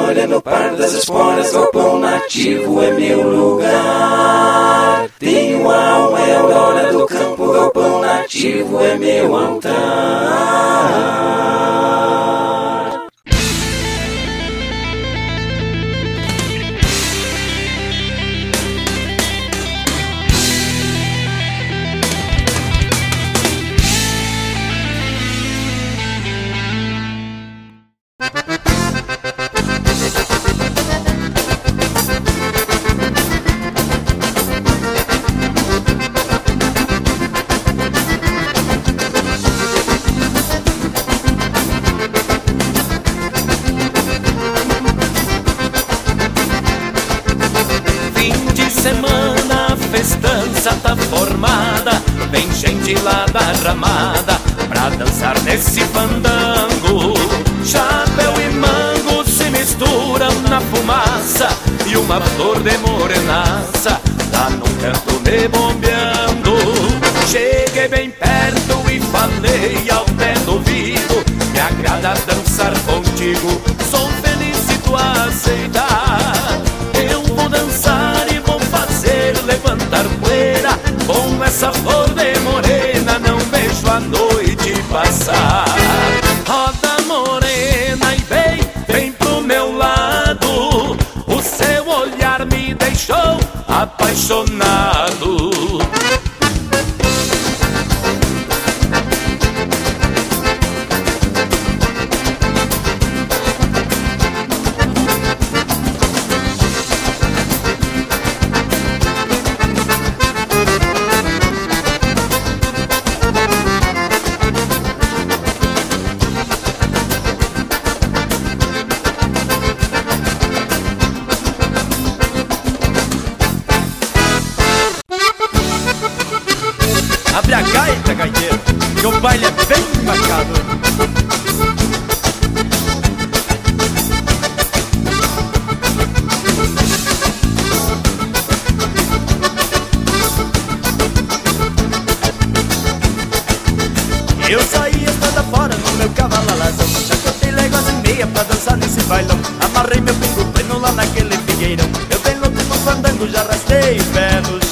olhando par das esporas, galpão nativo é meu lugar. Tenho alma, é aurora do campo, galpão nativo é meu altar. Semana, a festança tá formada, vem gente lá da ramada pra dançar nesse fandango. Chapéu e mango se misturam na fumaça e uma flor de morenaça lá num canto me bombeando. Cheguei bem perto e falei ao pé do ouvido: me agrada dançar contigo, sou feliz se tu aceitar. Eu vou dançar e levantar poeira com essa flor de morena, não vejo a noite passar. Roda morena e vem pro meu lado, o seu olhar me deixou apaixonado. Abre a gaita, gaiteiro, que o baile é bem marcado. Eu saí estrada fora no meu cavalo alazão, já cantei léguas e meia pra dançar nesse bailão. Amarrei meu pingo pleno lá naquele figueirão, eu tenho no fandango, já arrastei pé no chão.